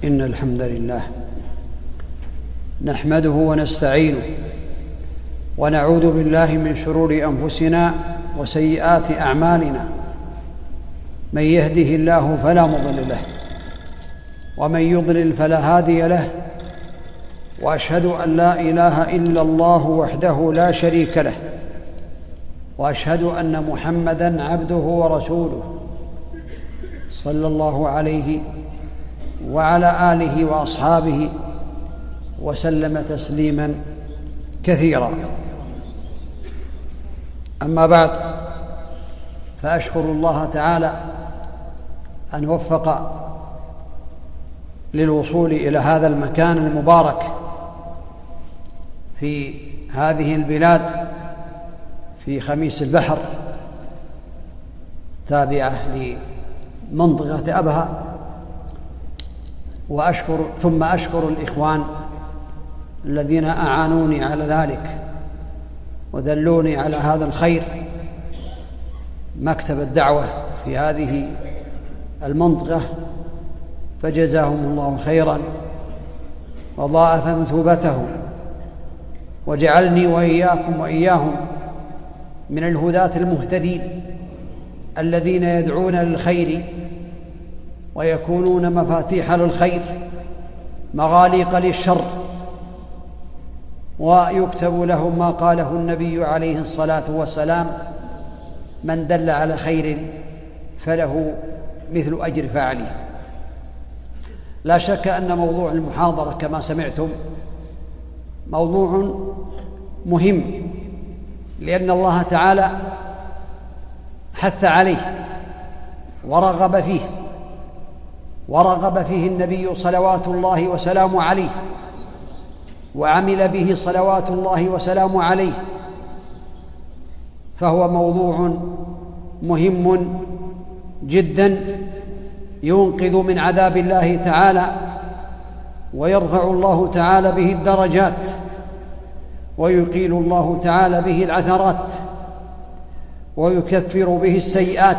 إن الحمد لله نحمده ونستعينه ونعوذ بالله من شرور أنفسنا وسيئات أعمالنا. من يهده الله فلا مضل له ومن يضلل فلا هادي له، وأشهد أن لا إله إلا الله وحده لا شريك له، وأشهد أن محمدًا عبده ورسوله صلى الله عليه وعلى آله وأصحابه وسلم تسليماً كثيرا. أما بعد، فأشكر الله تعالى أن وفق للوصول إلى هذا المكان المبارك في هذه البلاد في خميس البحر تابعة لمنطقة أبها، ثم أشكر الإخوان الذين أعانوني على ذلك ودلوني على هذا الخير، مكتب الدعوة في هذه المنطقة، فجزاهم الله خيرا وضاعف مثوبتهم وجعلني وإياكم وإياهم من الهداة المهتدين الذين يدعون للخير ويكونون مفاتيح للخير مغاليق للشر، ويكتب لهم ما قاله النبي عليه الصلاة والسلام: من دل على خير فله مثل أجر فاعله. لا شك أن موضوع المحاضرة كما سمعتم موضوع مهم، لأن الله تعالى حث عليه ورغب فيه النبي صلوات الله وسلامه عليه، وعمل به صلوات الله وسلامه عليه، فهو موضوع مهم جدا ينقذ من عذاب الله تعالى، ويرفع الله تعالى به الدرجات، ويقيل الله تعالى به العثرات، ويكفر به السيئات،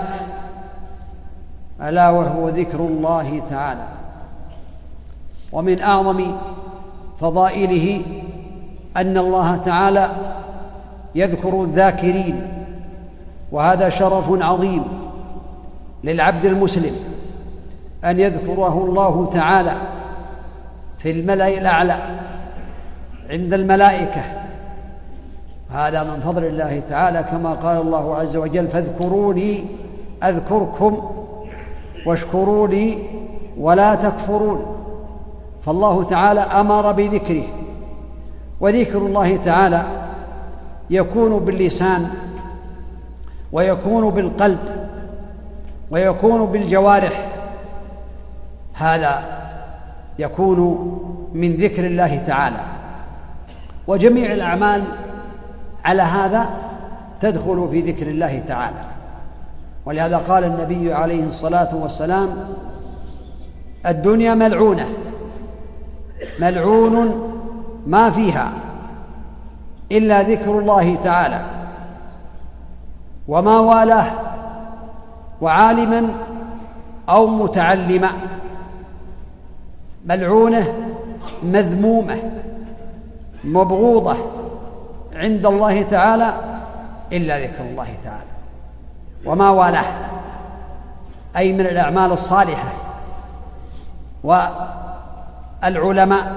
ألا وهو ذكر الله تعالى. ومن أعظم فضائله أن الله تعالى يذكر الذاكرين، وهذا شرف عظيم للعبد المسلم أن يذكره الله تعالى في الملأ الأعلى عند الملائكة. هذا من فضل الله تعالى، كما قال الله عز وجل: فاذكروني أذكركم واشكروا لي ولا تكفرون. فالله تعالى أمر بذكره، وذكر الله تعالى يكون باللسان ويكون بالقلب ويكون بالجوارح، هذا يكون من ذكر الله تعالى. وجميع الأعمال على هذا تدخل في ذكر الله تعالى، ولهذا قال النبي عليه الصلاة والسلام: الدنيا ملعونة، ملعون ما فيها إلا ذكر الله تعالى وما والاه، وعالما أو متعلما. ملعونة، مذمومة، مبغوضة عند الله تعالى إلا ذكر الله تعالى وما والاه، أي من الأعمال الصالحة. والعلماء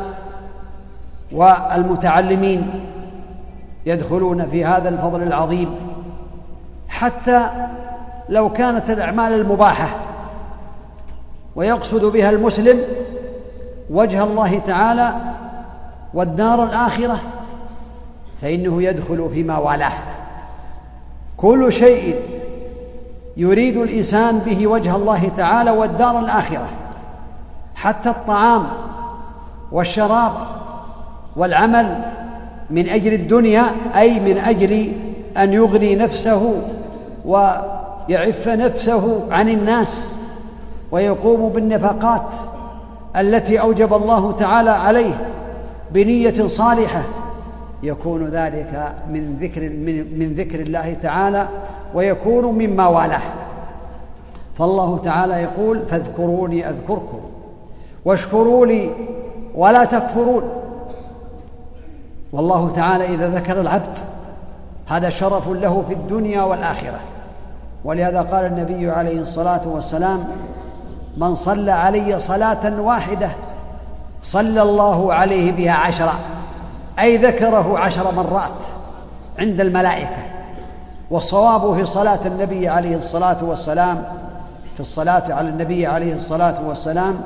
والمتعلمين يدخلون في هذا الفضل العظيم، حتى لو كانت الأعمال المباحة ويقصد بها المسلم وجه الله تعالى والدار الآخرة، فإنه يدخل فيما والاه. كل شيء يريد الإنسان به وجه الله تعالى والدار الآخرة، حتى الطعام والشراب والعمل من أجل الدنيا، أي من أجل أن يغني نفسه ويعف نفسه عن الناس، ويقوم بالنفقات التي أوجب الله تعالى عليه بنية صالحة، يكون ذلك من ذكر الله تعالى، ويكون مما والاه. فالله تعالى يقول: فاذكروني أذكركم واشكروا لي ولا تكفرون. والله تعالى إذا ذكر العبد هذا شرف له في الدنيا والآخرة، ولهذا قال النبي عليه الصلاة والسلام: من صلى علي صلاة واحدة صلى الله عليه بها 10، أي ذكره 10 مرات عند الملائكة. والصواب في صلاة النبي عليه الصلاة والسلام، في الصلاة على النبي عليه الصلاة والسلام،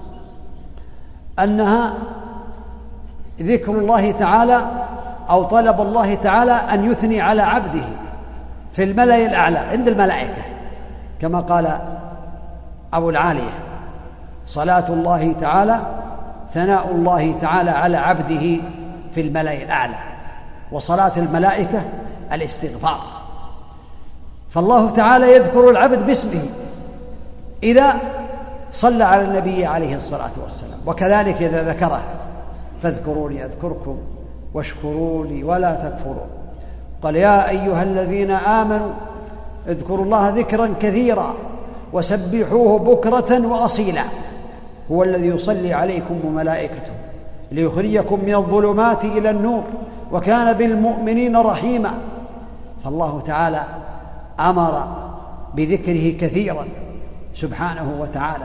أنها ذكر الله تعالى أو طلب الله تعالى أن يثني على عبده في الملأ الأعلى عند الملائكة، كما قال أبو العالية: صلاة الله تعالى ثناء الله تعالى على عبده في الملأ الأعلى. وصلاة الملائكة الاستغفار. فالله تعالى يذكر العبد باسمه إذا صلى على النبي عليه الصلاة والسلام، وكذلك إذا ذكره: فاذكروني أذكركم واشكروا لي ولا تكفرون. قال: يا أيها الذين آمنوا اذكروا الله ذكرا كثيرا وسبحوه بكرة وأصيلا، هو الذي يصلي عليكم وملائكته ليخرجكم من الظلمات إلى النور وكان بالمؤمنين رحيما. فالله تعالى أمر بذكره كثيرا سبحانه وتعالى،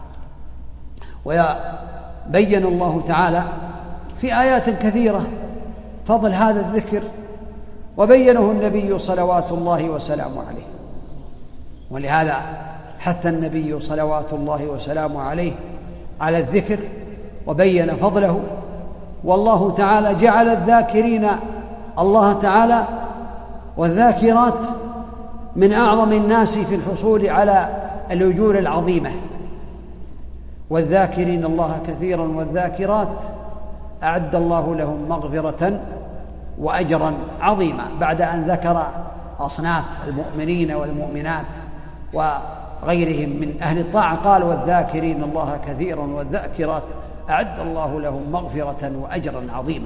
وبين الله تعالى في آيات كثيرة فضل هذا الذكر، وبينه النبي صلوات الله وسلامه عليه. ولهذا حث النبي صلوات الله وسلامه عليه على الذكر وبين فضله. والله تعالى جعل الذاكرين الله تعالى والذاكرات من أعظم الناس في الحصول على الأجور العظيمة. والذاكرين الله كثيرا والذاكرات أعد الله لهم مغفرة وأجرا عظيما، بعد أن ذكر أصناف المؤمنين والمؤمنات وغيرهم من أهل الطاعة قال: والذاكرين الله كثيرا والذاكرات أعد الله لهم مغفرة وأجرا عظيما.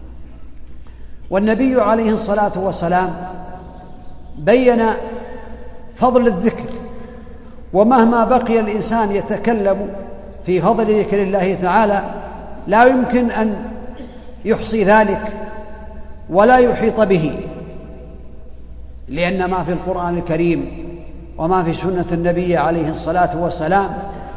والنبي عليه الصلاة والسلام بين فضل الذكر، ومهما بقي الإنسان يتكلم في فضل ذكر الله تعالى لا يمكن أن يحصي ذلك ولا يحيط به، لأن ما في القرآن الكريم وما في سنة النبي عليه الصلاة والسلام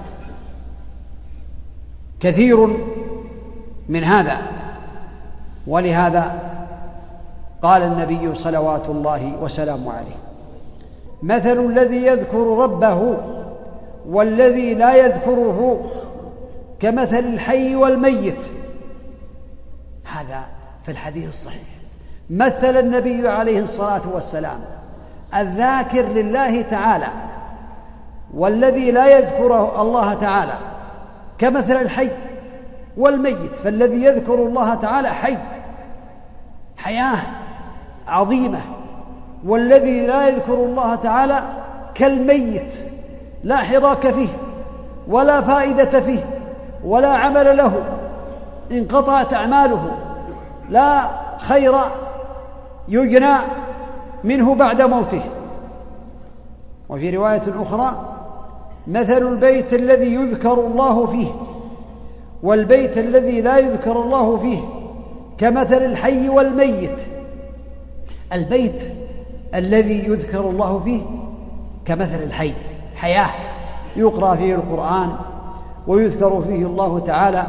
كثير من هذا. ولهذا قال النبي صلوات الله وسلامه عليه: مثل الذي يذكر ربه والذي لا يذكره كمثل الحي والميت. هذا في الحديث الصحيح. مثل النبي عليه الصلاة والسلام الذاكر لله تعالى والذي لا يذكر الله تعالى كمثل الحي والميت. فالذي يذكر الله تعالى حي، حياة عظيمة، والذي لا يذكر الله تعالى كالميت، لا حراك فيه ولا فائدة فيه ولا عمل له، انقطعت أعماله، لا خير يجنى منه بعد موته. وفي رواية أخرى: مثل البيت الذي يذكر الله فيه والبيت الذي لا يذكر الله فيه كمثل الحي والميت. البيت الذي يذكر الله فيه كمثل الحي، حياة يقرأ فيه القرآن ويذكر فيه الله تعالى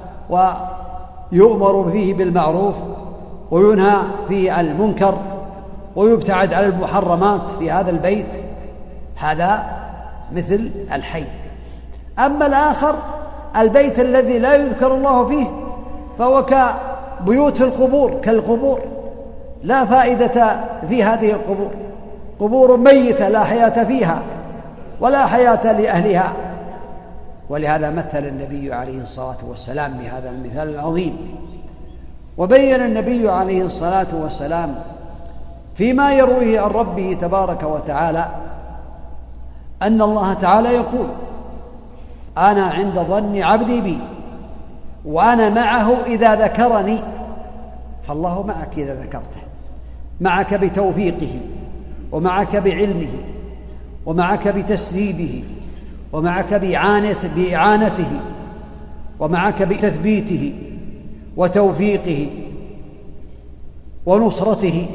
ويؤمر فيه بالمعروف وينهى فيه عن المنكر ويبتعد عن المحرمات في هذا البيت، هذا مثل الحي. أما الآخر البيت الذي لا يذكر الله فيه فهو كبيوت القبور، كالقبور، لا فائدة في هذه القبور، قبور ميتة لا حياة فيها ولا حياة لأهلها. ولهذا مثل النبي عليه الصلاة والسلام بهذا المثال العظيم. وبين النبي عليه الصلاة والسلام فيما يرويه عن ربه تبارك وتعالى أن الله تعالى يقول: أنا عند ظن عبدي بي وأنا معه إذا ذكرني. فالله معك إذا ذكرته، معك بتوفيقه ومعك بعلمه ومعك بتسديده ومعك بإعانته ومعك بتثبيته وتوفيقه ونصرته.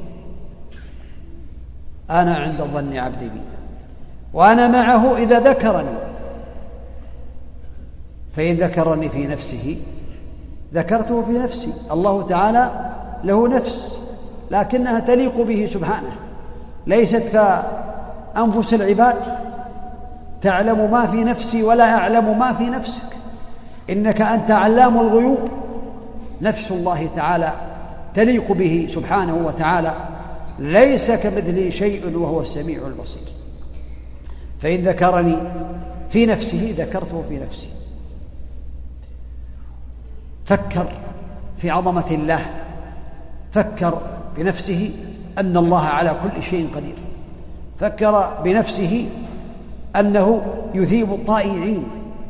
أنا عند ظن عبدي بي وأنا معه إذا ذكرني، فإن ذكرني في نفسه ذكرته في نفسي. الله تعالى له نفس لكنها تليق به سبحانه، ليست كأنفس العباد، تعلم ما في نفسي ولا أعلم ما في نفسك، إنك أنت علام الغيوب. نفس الله تعالى تليق به سبحانه وتعالى، ليس كمثله شيء وهو السميع البصير. فإن ذكرني في نفسه ذكرته في نفسي. فكر في عظمة الله، فكر بنفسه أن الله على كل شيء قدير، فكر بنفسه أنه يثيب الطائعين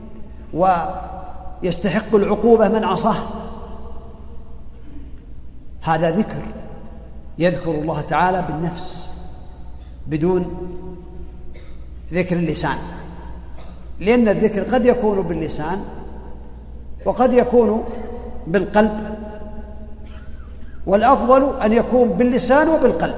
ويستحق العقوبة من عصاه. هذا ذكر، يذكر الله تعالى بالنفس بدون ذكر اللسان، لأن الذكر قد يكون باللسان وقد يكون بالقلب، والأفضل أن يكون باللسان وبالقلب،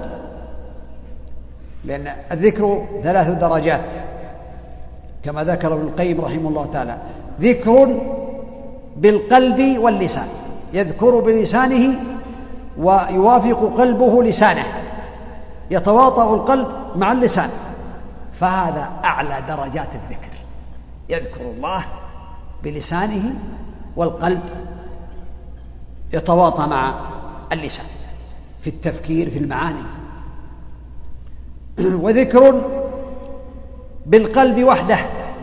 لأن الذكر 3 درجات كما ذكر ابن القيم رحمه الله تعالى: ذكر بالقلب واللسان، يذكر بلسانه ويوافق قلبه لسانه، يتواطأ القلب مع اللسان، فهذا أعلى درجات الذكر، يذكر الله بلسانه والقلب يتواطأ مع اللسان في التفكير في المعاني. وذكر بالقلب وحده،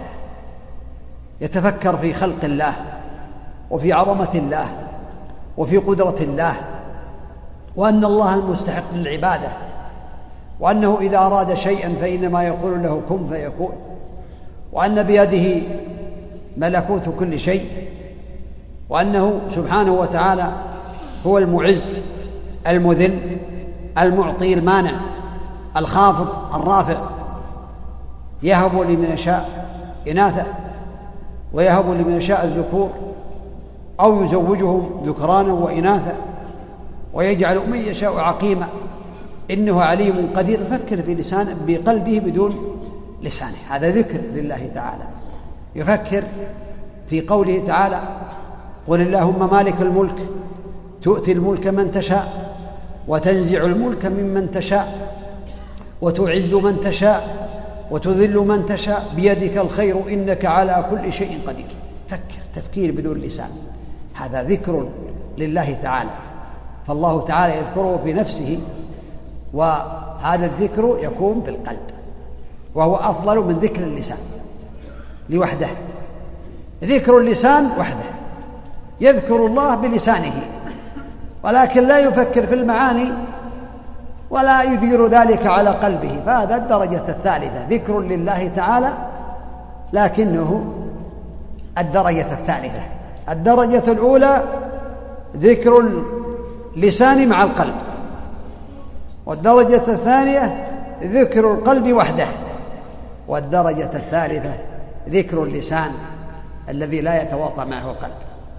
يتفكر في خلق الله وفي عظمة الله وفي قدرة الله، وأن الله المستحق للعبادة، وأنه إذا أراد شيئا فإنما يقول له كن فيكون، وأن بيده ملكوت كل شيء، وأنه سبحانه وتعالى هو المعز المذل المعطي المانع الخافض الرافع، يهب لمن يشاء إناثا ويهب لمن يشاء الذكور أو يزوجهم ذكرانا وإناثا ويجعل من يشاء عقيما إنه عليم قدير. فكر في لسان بقلبه بدون لسانه، هذا ذكر لله تعالى. يفكر في قوله تعالى: قل اللهم مالك الملك تؤتي الملك من تشاء وتنزع الملك ممن تشاء وتعز من تشاء وتذل من تشاء بيدك الخير إنك على كل شيء قدير. فكر تفكير بدون لسان، هذا ذكر لله تعالى. فالله تعالى يذكره في نفسه، وهذا الذكر يكون بالقلب، وهو أفضل من ذكر اللسان لوحده. ذكر اللسان وحده يذكر الله بلسانه، ولكن لا يفكر في المعاني ولا يدير ذلك على قلبه، فهذا الدرجة الثالثة، ذكر لله تعالى لكنه الدرجة الثالثة. الدرجة الأولى ذكر اللسان مع القلب، والدرجة الثانية ذكر القلب وحده، والدرجة الثالثة ذكر اللسان الذي لا يتواطأ معه القلب.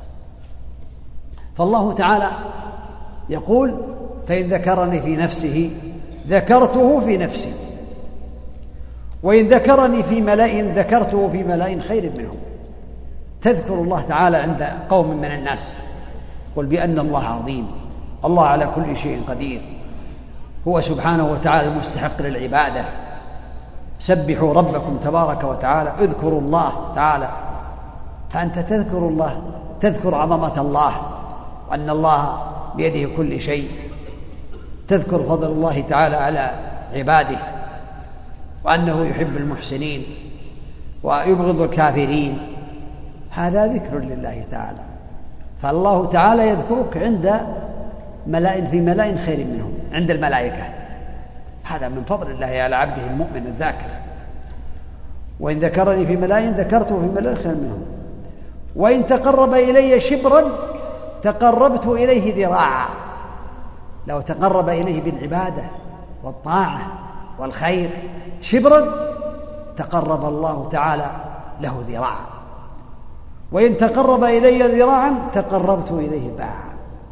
فالله تعالى يقول: فإن ذكرني في نفسه ذكرته في نفسي، وإن ذكرني في ملأ ذكرته في ملأ خير منهم. تذكر الله تعالى عند قوم من الناس، قل بأن الله عظيم، الله على كل شيء قدير، هو سبحانه وتعالى المستحق للعبادة، سبحوا ربكم تبارك وتعالى، اذكروا الله تعالى. فأنت تذكر الله، تذكر عظمة الله وأن الله بيده كل شيء، تذكر فضل الله تعالى على عباده وأنه يحب المحسنين ويبغض الكافرين. هذا ذكر لله تعالى. فالله تعالى يذكرك عند ملائكة في ملائكة خير منهم، عند الملائكة. هذا من فضل الله على عبده المؤمن الذاكر. وإن ذكرني في ملائكة ذكرته في ملائكة خير منهم، وإن تقرب إلي شبرا تقربت إليه ذراعا. لو تقرب إليه بالعبادة والطاعة والخير شبرا تقرب الله تعالى له ذراعا. وإن تقرب إلي ذراعا تقربت إليه باعا،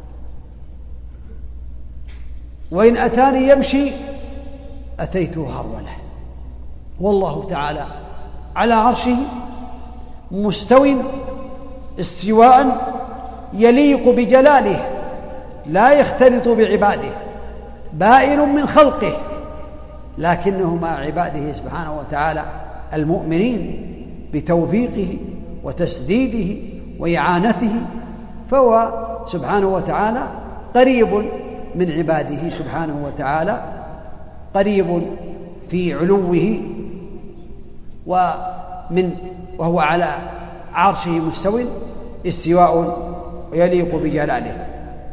وإن أتاني يمشي أتيته هرولة. والله تعالى على عرشه مستو استواء يليق بجلاله، لا يختلط بعباده، بائن من خلقه، لكنه مع عباده سبحانه وتعالى المؤمنين بتوفيقه وتسديده وإعانته، فهو سبحانه وتعالى قريب من عباده سبحانه وتعالى، قريب في علوه وهو على عرشه مستو استواء يليق بجلاله.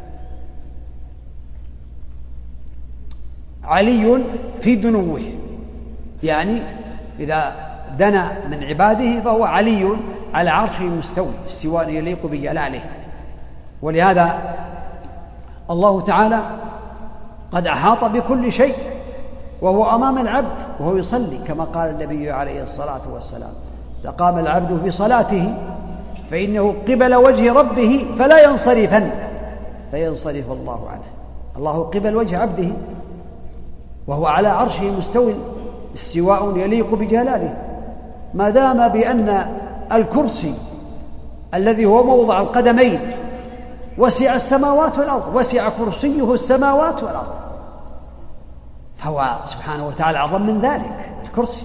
علي في دنوه، يعني إذا دنا من عباده فهو علي على عرشه مستوي استواء يليق بجلاله. ولهذا الله تعالى قد أحاط بكل شيء وهو أمام العبد وهو يصلي، كما قال النبي عليه الصلاة والسلام: إذا قام العبد في صلاته فإنه قبل وجه ربه فلا ينصرفن فينصرف الله عنه. الله قبل وجه عبده وهو على عرشه مستوٍ استواء يليق بجلاله، ما دام بأن الكرسي الذي هو موضع القدمين وسع السماوات والأرض، وسع كرسيه السماوات والأرض، فهو سبحانه وتعالى أعظم من ذلك الكرسي.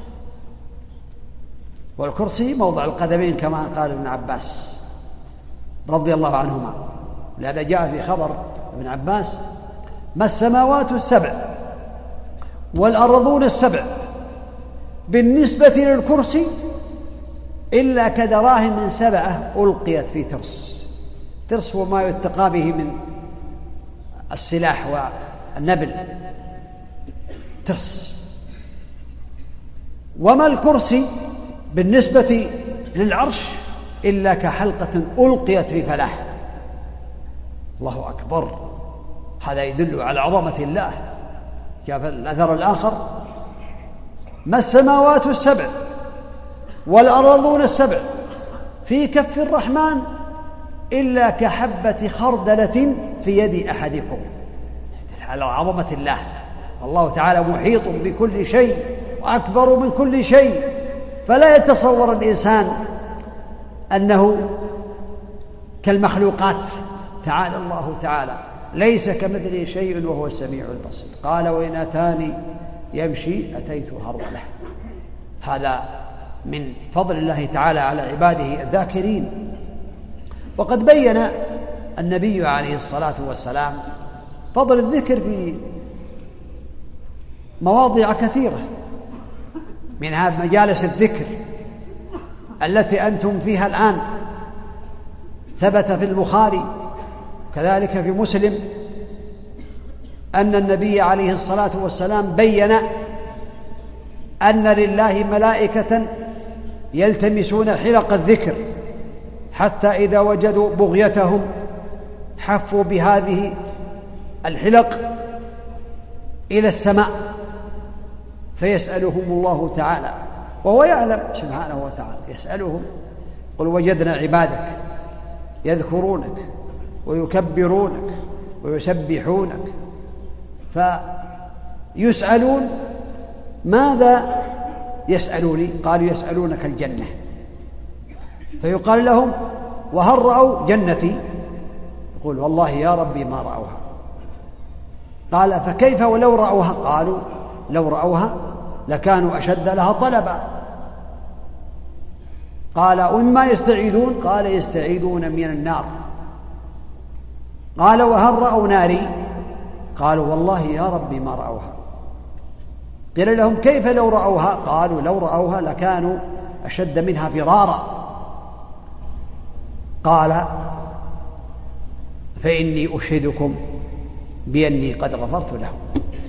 والكرسي موضع القدمين كما قال ابن عباس رضي الله عنهما. لهذا جاء في خبر ابن عباس: ما السماوات السبع والأرضون السبع بالنسبة للكرسي إلا كدراهم سبعة ألقيت في ترس. ترس هو ما يتقى به من السلاح والنبل، ترس. وما الكرسي بالنسبة للعرش إلا كحلقة ألقيت في فلاة. الله أكبر، هذا يدل على عظمة الله. جاء في الأثر الآخر: ما السماوات السبع والأرضون السبع في كف الرحمن إلا كحبة خردلة في يد أحدكم. على عظمة الله. الله تعالى محيط بكل شيء وأكبر من كل شيء، فلا يتصور الإنسان أنه كالمخلوقات. تعالى الله تعالى، ليس كمثله شيء وهو السميع البصير. قال: وإن أتاني يمشي أتيته هرولة. هذا من فضل الله تعالى على عباده الذاكرين. وقد بين النبي عليه الصلاة والسلام فضل الذكر في مواضع كثيرة، منها مجالس الذكر التي أنتم فيها الآن. ثبت في البخاري كذلك في مسلم أن النبي عليه الصلاة والسلام بين أن لله ملائكة يلتمسون حلق الذكر، حتى إذا وجدوا بغيتهم حفوا بهذه الحلق إلى السماء فيسألهم الله تعالى، وهو يعلم سبحانه وتعالى، يسألهم: قل وجدنا عبادك يذكرونك ويكبرونك ويسبحونك. فيسألون: ماذا يسألوني؟ قالوا: يسألونك الجنة. فيقال لهم: وهل رأوا جنتي؟ يقول: والله يا ربي ما رأوها. قال: فكيف ولو رأوها؟ قالوا: لو رأوها لكانوا أشد لها طلبا. قال: ومما يستعيذون؟ قال: يستعيذون من النار. قال: وهل رأوا ناري؟ قالوا: والله يا ربي ما رأوها. قيل لهم: كيف لو رأوها؟ قالوا: لو رأوها لكانوا أشد منها فرارا. قال: فإني أشهدكم بأني قد غفرت لهم.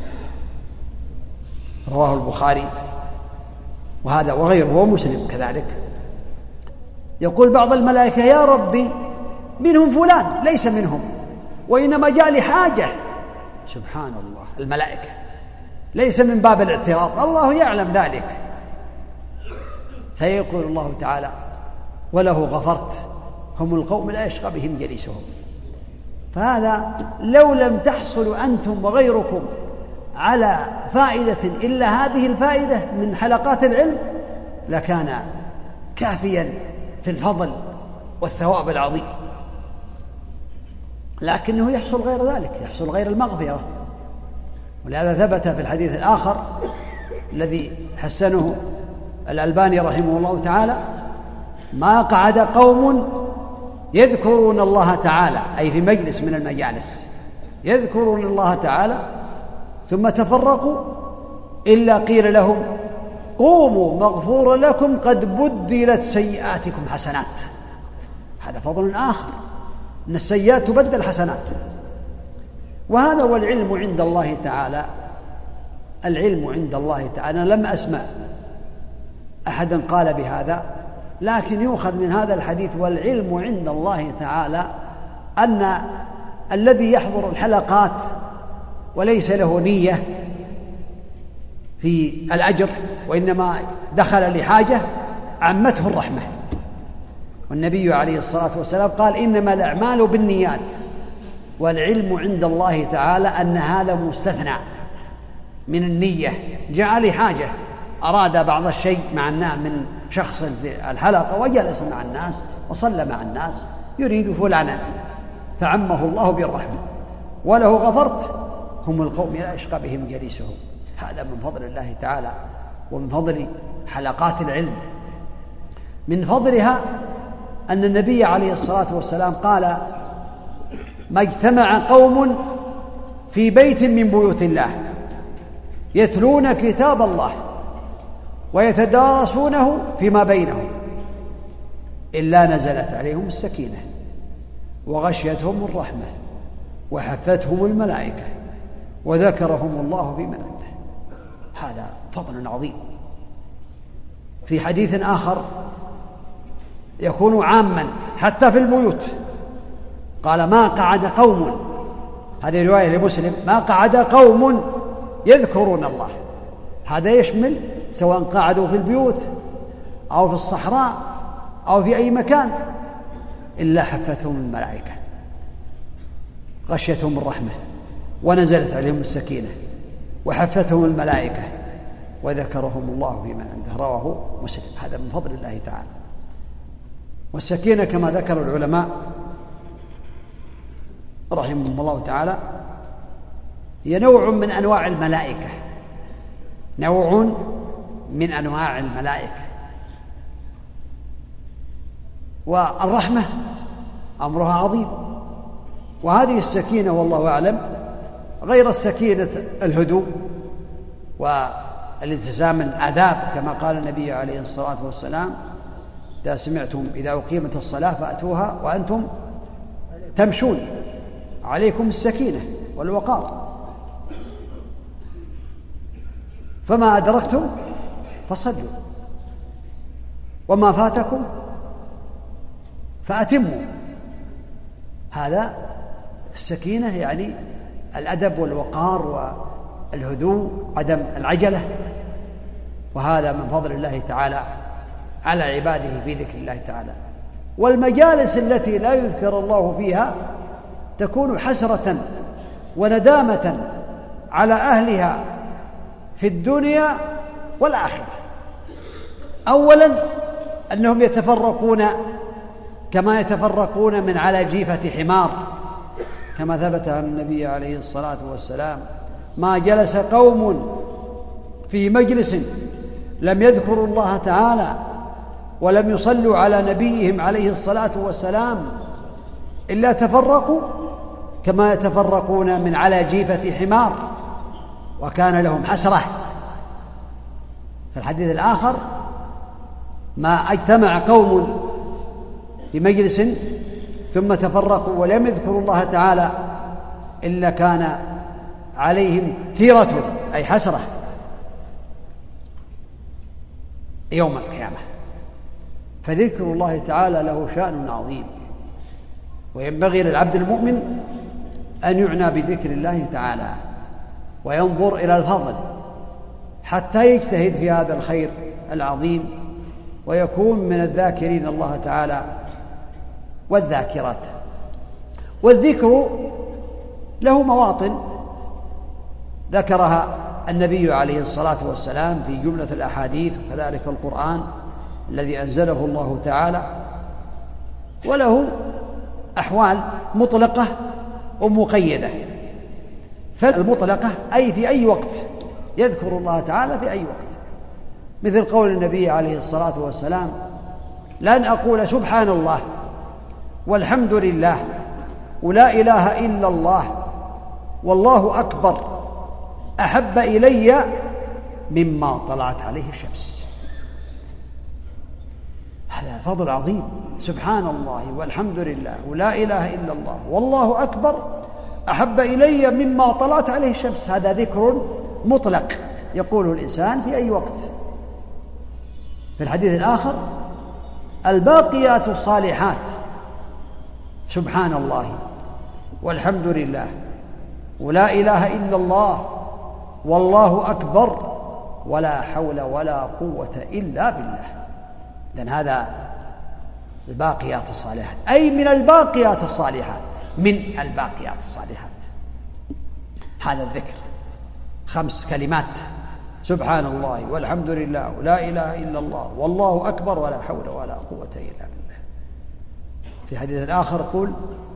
رواه البخاري وهذا وغيره ومسلم كذلك. يقول بعض الملائكة: يا ربي منهم فلان ليس منهم وإنما جاء لحاجة. سبحان الله، الملائكة ليس من باب الاعتراض، الله يعلم ذلك. فيقول الله تعالى: وله غفرت هم القوم لا يشقى بهم جليسهم. فهذا لو لم تحصلوا أنتم وغيركم على فائدة إلا هذه الفائدة من حلقات العلم لكان كافيا في الفضل والثواب العظيم، لكنه يحصل غير ذلك، يحصل غير المغفرة. ولهذا ثبت في الحديث الآخر الذي حسنه الألباني رحمه الله تعالى: ما قعد قوم يذكرون الله تعالى، أي في مجلس من المجالس يذكرون الله تعالى ثم تفرقوا إلا قيل لهم قوموا مغفور لكم قد بدلت سيئاتكم حسنات. هذا فضل آخر، أن السيئات تبدل حسنات. وهذا هو العلم عند الله تعالى. العلم عند الله تعالى، أنا لم أسمع أحدا قال بهذا، لكن يؤخذ من هذا الحديث والعلم عند الله تعالى أن الذي يحضر الحلقات وليس له نية في الأجر وإنما دخل لحاجة عمته الرحمة. والنبي عليه الصلاة والسلام قال: إنما الأعمال بالنيات. والعلم عند الله تعالى أن هذا مستثنى من النية، جاء لحاجة، أراد بعض الشيء مع الناس من شخص في الحلقة وجلس مع الناس وصلى مع الناس يريد فلانا فعمه الله بالرحمة وله غفرت هم القوم لا يشقى بهم جليسهم. هذا من فضل الله تعالى ومن فضل حلقات العلم. من فضلها أن النبي عليه الصلاة والسلام قال: ما اجتمع قوم في بيت من بيوت الله يتلون كتاب الله ويتدارسونه فيما بينهم إلا نزلت عليهم السكينة وغشيتهم الرحمة وحفتهم الملائكة وذكرهم الله بمن عنده. هذا فضل عظيم. في حديث آخر يكون عاما حتى في البيوت، قال: ما قعد قوم، هذه رواية لمسلم، ما قعد قوم يذكرون الله. هذا يشمل سواء قعدوا في البيوت أو في الصحراء أو في أي مكان إلا حفتهم الملائكة غشيتهم الرحمة ونزلت عليهم السكينة وحفتهم الملائكة وذكرهم الله في من عنده. رواه مسلم. هذا من فضل الله تعالى. والسكينة كما ذكر العلماء رحمهم الله تعالى هي نوع من أنواع الملائكة، نوع من أنواع الملائكة. والرحمة أمرها عظيم. وهذه السكينة والله أعلم غير السكينة الهدوء والالتزام الآداب، كما قال النبي عليه الصلاة والسلام: إذا سمعتم إذا أقيمت الصلاة فأتوها وأنتم تمشون، عليكم السكينة والوقار، فما أدركتم فصلوا وما فاتكم فأتموا. هذا السكينة يعني الأدب والوقار والهدوء، عدم العجلة. وهذا من فضل الله تعالى على عباده في ذكر الله تعالى. والمجالس التي لا يذكر الله فيها تكون حسرة وندامة على أهلها في الدنيا والآخرة. أولا أنهم يتفرقون كما يتفرقون من على جيفة حمار، كما ثبت عن النبي عليه الصلاة والسلام: ما جلس قوم في مجلس لم يذكروا الله تعالى ولم يصلوا على نبيهم عليه الصلاة والسلام إلا تفرقوا كما يتفرقون من على جيفة حمار وكان لهم حسرة. في الحديث الآخر: ما اجتمع قوم في مجلس ثم تفرقوا ولم يذكروا الله تعالى إلا كان عليهم تيرة، أي حسرة، يوم القيامة. فذكر الله تعالى له شأن عظيم، وينبغي للعبد المؤمن أن يعنى بذكر الله تعالى وينظر إلى الفضل حتى يجتهد في هذا الخير العظيم ويكون من الذاكرين الله تعالى والذاكرات. والذكر له مواطن ذكرها النبي عليه الصلاة والسلام في جملة الأحاديث، وكذلك القرآن الذي أنزله الله تعالى، وله أحوال مطلقة ومقيدة. فالمطلقة أي في أي وقت يذكر الله تعالى في أي وقت، مثل قول النبي عليه الصلاة والسلام: لن أقول سبحان الله والحمد لله ولا إله إلا الله والله أكبر أحب إلي مما طلعت عليه الشمس. هذا فضل عظيم، سبحان الله والحمد لله ولا إله إلا الله والله أكبر أحب إلي مما طلعت عليه الشمس. هذا ذكر مطلق يقوله الإنسان في أي وقت. في الحديث الآخر: الباقيات الصالحات سبحان الله والحمد لله ولا إله إلا الله والله أكبر ولا حول ولا قوة إلا بالله. لأن هذا الباقيات الصالحات، أي من الباقيات الصالحات، من الباقيات الصالحات. هذا الذكر 5 كلمات: سبحان الله والحمد لله ولا إله إلا الله والله أكبر ولا حول ولا قوة إلا بالله. في حديث آخر قل: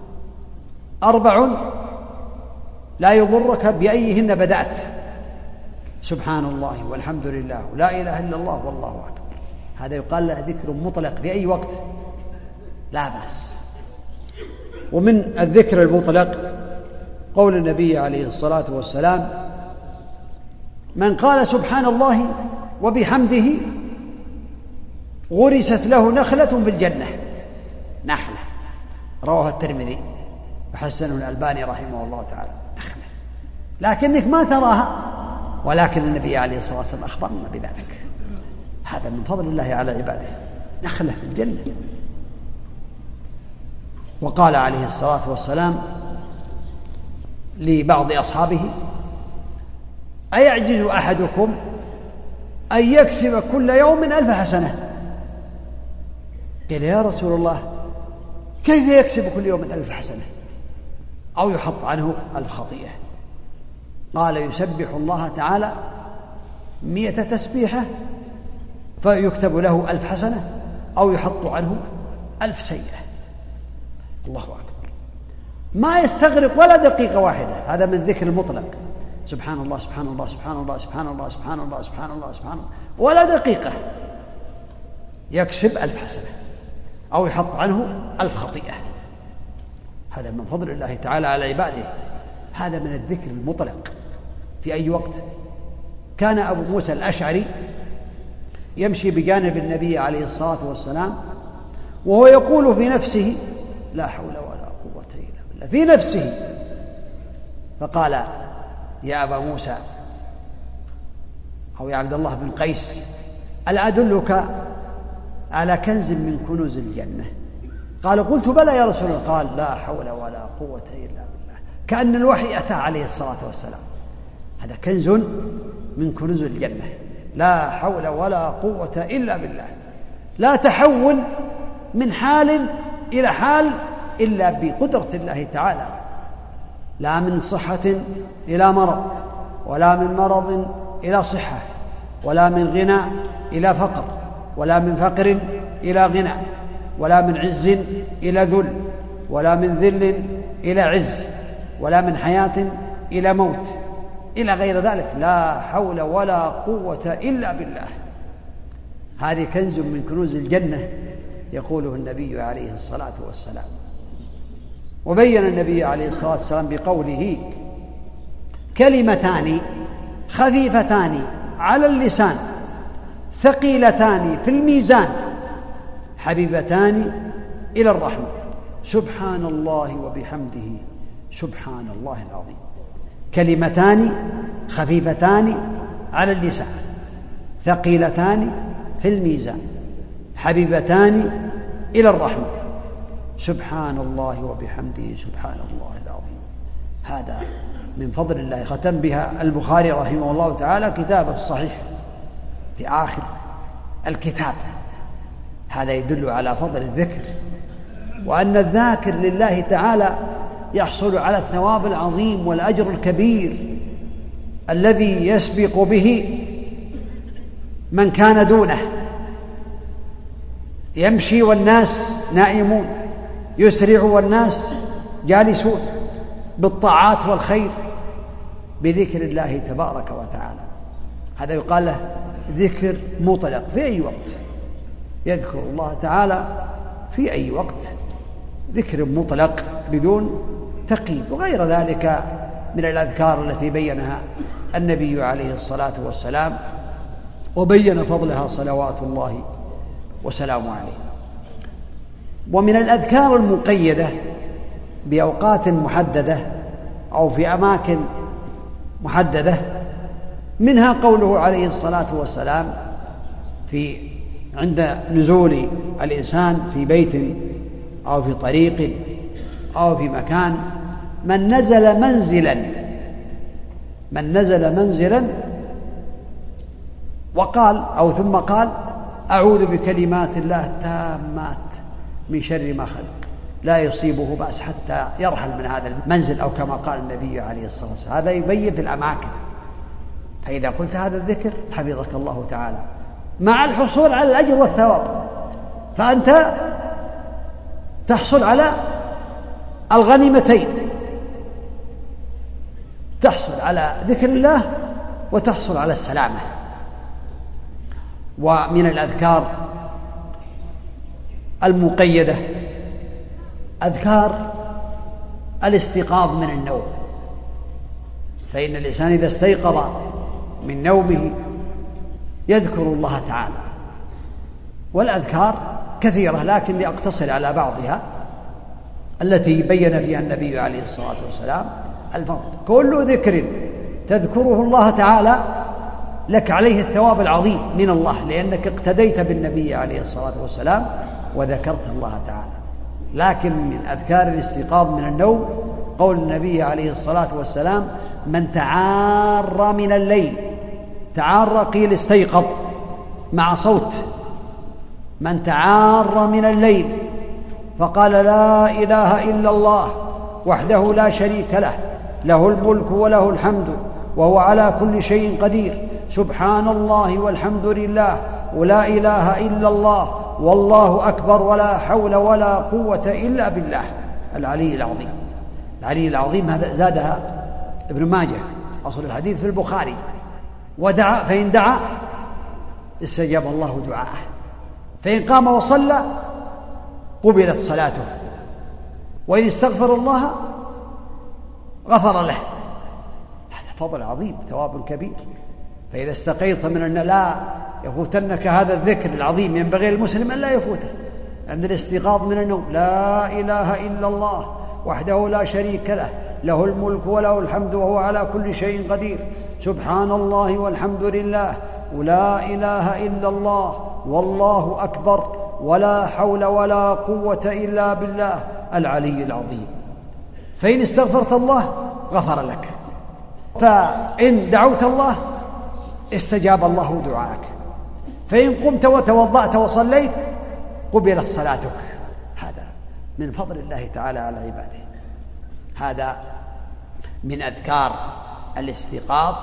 4 لا يضرك بأيهن بدأت: سبحان الله والحمد لله ولا إله إلا الله والله أكبر. هذا يقال له ذكر مطلق في أي وقت لا بأس. ومن الذكر المطلق قول النبي عليه الصلاة والسلام: من قال سبحان الله وبحمده غرست له نخلة في الجنة. نخلة، رواه الترمذي وحسنه الألباني رحمه الله تعالى. نخلة لكنك ما تراها، ولكن النبي عليه الصلاة والسلام أخبرنا بذلك. هذا من فضل الله على عباده، نخلة في الجنة. وقال عليه الصلاة والسلام لبعض أصحابه: أيعجز أحدكم أن يكسب كل يوم 1000 حسنة؟ قال: يا رسول الله كيف يكسب كل يوم 1000 حسنة أو يحط عنه 1000 خطيئة؟ قال: يسبح الله تعالى 100 تسبيحة فيكتب له 1000 حسنة أو يحط عنه 1000 سيئة. الله أكبر، ما يستغرق ولا دقيقة واحدة. هذا من ذكر المطلق: سبحان الله سبحان الله سبحان الله سبحان الله سبحان الله سبحان الله سبحان الله، ولا دقيقة يكسب 1000 حسنة أو يحط عنه 1000 خطيئة. هذا من فضل الله تعالى على عباده. هذا من الذكر المطلق في أي وقت. كان أبو موسى الأشعري يمشي بجانب النبي عليه الصلاة والسلام وهو يقول في نفسه: لا حول ولا قوة إلا بالله، في نفسه. فقال: يا أبا موسى أو يا عبد الله بن قيس، ألا أدلك على كنز من كنوز الجنة؟ قال: قلت بلى يا رسول الله. قال: لا حول ولا قوة إلا بالله. كأن الوحي أتى عليه الصلاة والسلام. هذا كنز من كنوز الجنة، لا حول ولا قوة إلا بالله. لا تحول من حال إلى حال إلا بقدرة الله تعالى، لا من صحة إلى مرض، ولا من مرض إلى صحة، ولا من غنى إلى فقر، ولا من فقر إلى غنى، ولا من عز إلى ذل، ولا من ذل إلى عز، ولا من حياة إلى موت، إلى غير ذلك. لا حول ولا قوة إلا بالله. هذه كنز من كنوز الجنة يقوله النبي عليه الصلاة والسلام. وبين النبي عليه الصلاة والسلام بقوله: كلمتان خفيفتان على اللسان ثقيلتان في الميزان حبيبتان إلى الرحمة: سبحان الله وبحمده سبحان الله العظيم. كلمتان خفيفتان على اللسان ثقيلتان في الميزان حبيبتان إلى الرحمة: سبحان الله وبحمده سبحان الله العظيم. هذا من فضل الله. ختم بها البخاري رحمه الله تعالى كتابه الصحيح في آخر الكتاب، هذا يدل على فضل الذكر، وأن الذاكر لله تعالى يحصل على الثواب العظيم والأجر الكبير الذي يسبق به من كان دونه، يمشي والناس نائمون، يسرع والناس جالسون بالطاعات والخير بذكر الله تبارك وتعالى. هذا يقال له ذكر مطلق في أي وقت، يذكر الله تعالى في أي وقت، ذكر مطلق بدون تقييد. وغير ذلك من الأذكار التي بينها النبي عليه الصلاة والسلام وبين فضلها صلوات الله وسلامه عليه. ومن الأذكار المقيدة بأوقات محددة أو في أماكن محددة منها قوله عليه الصلاة والسلام عند نزول الإنسان في بيت أو في طريق أو في مكان: من نزل منزلا وقال أو ثم قال: أعوذ بكلمات الله التامات من شر ما خلق، لا يصيبه بأس حتى يرحل من هذا المنزل، أو كما قال النبي عليه الصلاة والسلام. هذا يبين في الأماكن. فإذا قلت هذا الذكر حفظك الله تعالى مع الحصول على الأجر والثواب، فأنت تحصل على الغنيمتين، تحصل على ذكر الله وتحصل على السلامة. ومن الأذكار المقيدة أذكار الاستيقاظ من النوم، فإن الإنسان إذا استيقظ من نومه يذكر الله تعالى. والأذكار كثيرة، لكن لأقتصر على بعضها التي بين فيها النبي عليه الصلاة والسلام الفضل. كل ذكر تذكره الله تعالى لك عليه الثواب العظيم من الله، لأنك اقتديت بالنبي عليه الصلاة والسلام وذكرت الله تعالى. لكن من أذكار الاستيقاظ من النوم قول النبي عليه الصلاة والسلام: من تعار من الليل، تعار قيل استيقظ مع صوت، من تعار من الليل فقال: لا إله إلا الله وحده لا شريك له، له الملك وله الحمد وهو على كل شيء قدير، سبحان الله والحمد لله ولا إله إلا الله والله أكبر ولا حول ولا قوة إلا بالله العلي العظيم. العلي العظيم هذا زادها ابن ماجه، أصل الحديث في البخاري. ودعا، فإن دعا استجاب الله دعاءه، فإن قام وصلى قبلت صلاته، وإن استغفر الله غفر له. هذا فضل عظيم، ثواب كبير. فإذا استقيت من أن لا يفوتنك هذا الذكر العظيم، ينبغي المسلم أن لا يفوته عند الاستيقاظ من النوم: لا إله إلا الله وحده لا شريك له، له الملك وله الحمد وهو على كل شيء قدير، سبحان الله والحمد لله ولا إله إلا الله والله أكبر ولا حول ولا قوة إلا بالله العلي العظيم. فإن استغفرت الله غفر لك، فإن دعوت الله استجاب الله دعاءك، فإن قمت وتوضأت وصليت قبلت صلاتك. هذا من فضل الله تعالى على عباده. هذا من أذكار الاستيقاظ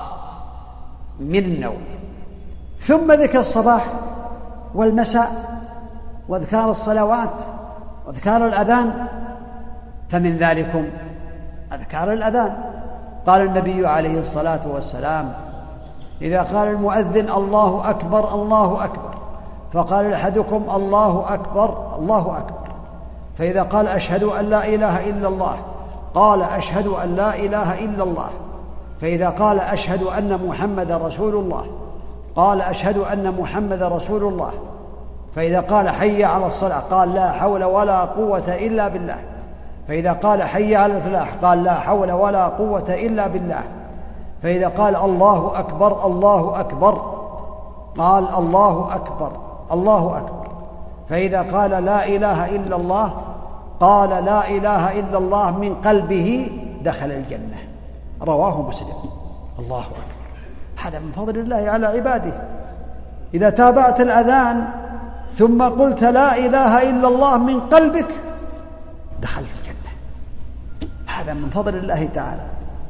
من النوم. ثم ذكر الصباح والمساء واذكار الصلوات واذكار الأذان. فمن ذلكم أذكار الأذان. قال النبي عليه الصلاة والسلام: إذا قال المؤذن الله أكبر الله أكبر، فقال أحدكم الله أكبر الله أكبر، فإذا قال أشهد أن لا إله إلا الله قال أشهد أن لا إله إلا الله، فإذا قال أشهد أن محمد رسول الله قال أشهد أن محمد رسول الله، فإذا قال حي على الصلاة قال لا حول ولا قوة إلا بالله، فإذا قال حي على الفلاح قال لا حول ولا قوة إلا بالله، فإذا قال الله أكبر الله أكبر قال الله أكبر الله أكبر، فإذا قال لا إله إلا الله قال لا إله إلا الله من قلبه دخل الجنة. رواه مسلم. الله أكبر. هذا من فضل الله على عباده. إذا تابعت الأذان ثم قلت لا إله إلا الله من قلبك دخلت الجنة. هذا من فضل الله تعالى.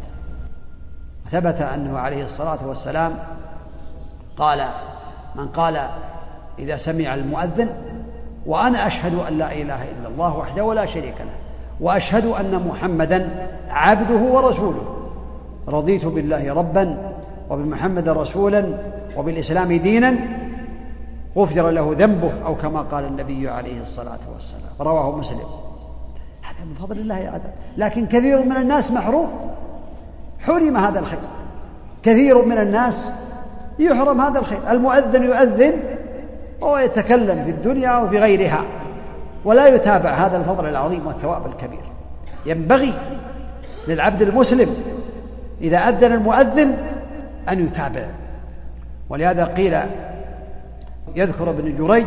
ثبت أنه عليه الصلاة والسلام قال: من قال إذا سمع المؤذن: وأنا أشهد أن لا إله إلا الله وحده لا شريك له وأشهد أن محمدا عبده ورسوله، رضيت بالله ربا وبمحمد رسولا وبالإسلام دينا، غفر له ذنبه، أو كما قال النبي عليه الصلاة والسلام، رواه مسلم. هذا من فضل الله تعالى. لكن كثير من الناس محروم، حرم هذا الخير. كثير من الناس يحرم هذا الخير. المؤذن يؤذن وهو يتكلم في الدنيا وفي غيرها، ولا يتابع هذا الفضل العظيم والثواب الكبير. ينبغي للعبد المسلم إذا أذن المؤذن أن يتابع. ولهذا قيل، يذكر ابن جريج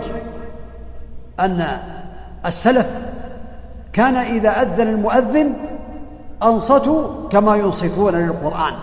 أن السلف كان إذا أذن المؤذن أنصتوا كما ينصتون للقرآن.